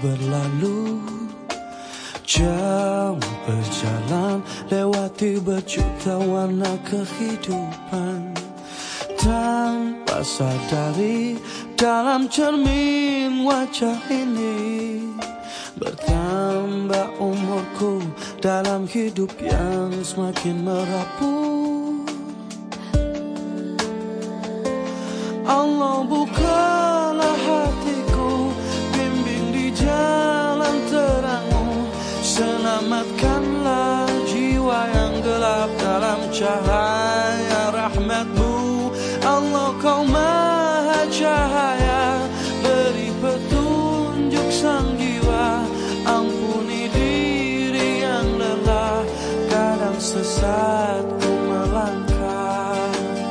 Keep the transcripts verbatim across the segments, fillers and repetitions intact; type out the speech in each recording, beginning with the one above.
berlalu, jauh berjalan, lewati berjuta warna kehidupan. Tanpa sadari dalam cermin wajah ini, bertambah umurku dalam hidup yang semakin merapuh. Allah bukalah hatiku, bimbing di jalan terangmu, selamatkanlah jiwa yang gelap dalam cahaya rahmatmu. Allah kau maha cahaya, beri petunjuk sang jiwa, ampuni diri yang lelah, kadang sesat ku melangkah.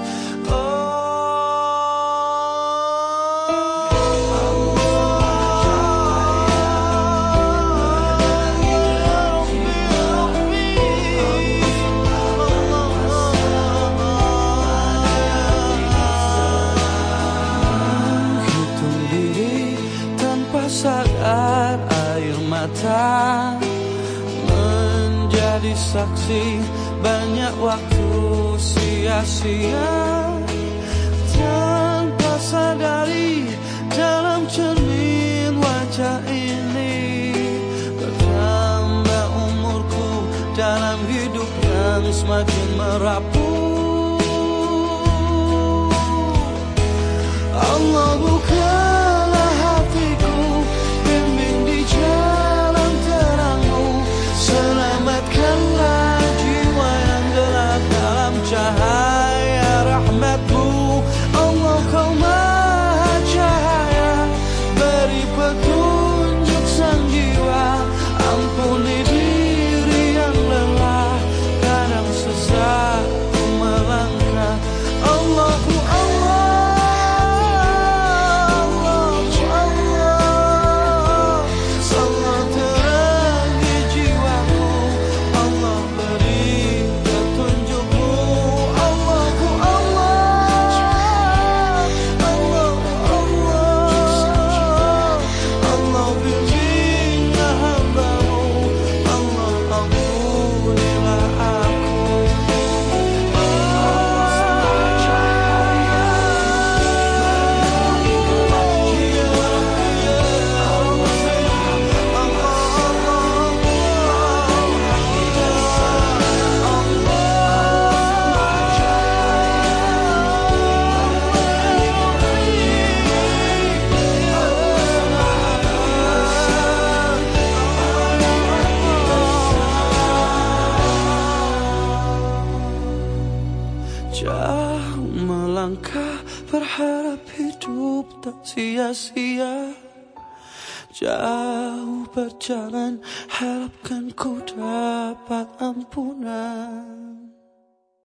Sadar air mata menjadi saksi banyak waktu sia-sia. Tanpa sadari dalam cermin wajah ini, bertambah umurku dalam hidup yang semakin merapuh. Allah bukalah hatiku, bimbing di jalan terangmu, selamatkanlah jiwa yang gelap dalam cahaya rahmatmu. Allah kau maha cahaya, beri petunjuk sang jiwa, ampuni diri yang lelah, kadang sesat ku melangkah. Allahu Allah, jauh melangkah berharap hidup tak sia-sia, jauh berjalan harapkan ku dapat ampunan.